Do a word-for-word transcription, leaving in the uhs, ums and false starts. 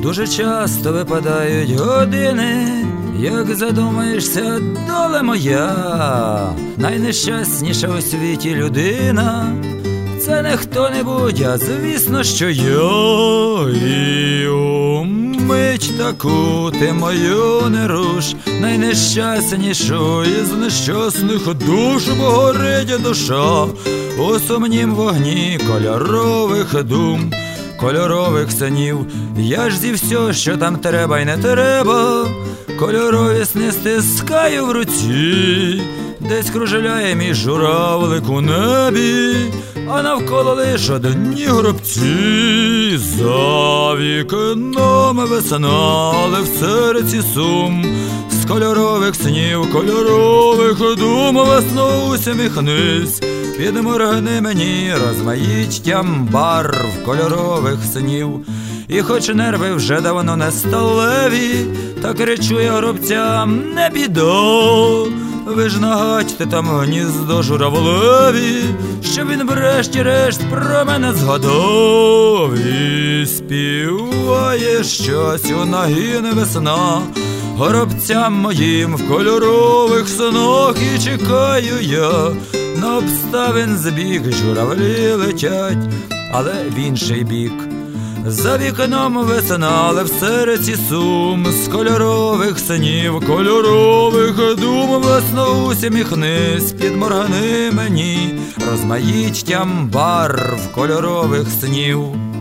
Дуже часто випадають години, як задумаєшся, доле моя, найнещасніша у світі людина. Це не хто-небудь, а звісно, що я. І у мить таку ти мою не руш, найнещаснішу із нещасних душ, бо горить душа у сумнім вогні кольорових дум, кольорових снів. Я ж зі всього, що там треба й не треба, кольорові сни стискаю в руці. Десь кружеляє мій журавлик у небі, а навколо лиш одні гробці. За вікном весна, але в серці сум, з кольорових снів, кольорових дум. Весно, усміхнись, підморгни мені розмаїттям барв кольорових снів. І хоч нерви вже давно не сталеві, та кричу я гробцям: не біда, ви ж нагадьте там гніздо журавлеві, щоб він врешті-решт про мене згадав. І співає щось у нагін весна горобцям моїм в кольорових снах. І чекаю я на обставин збіг, журавлі летять, але в інший бік. За вікном весна, але в серці сум, з кольорових снів, кольорових дум. Весно, усміхнись, підморгни мені розмаїттям барв кольорових снів.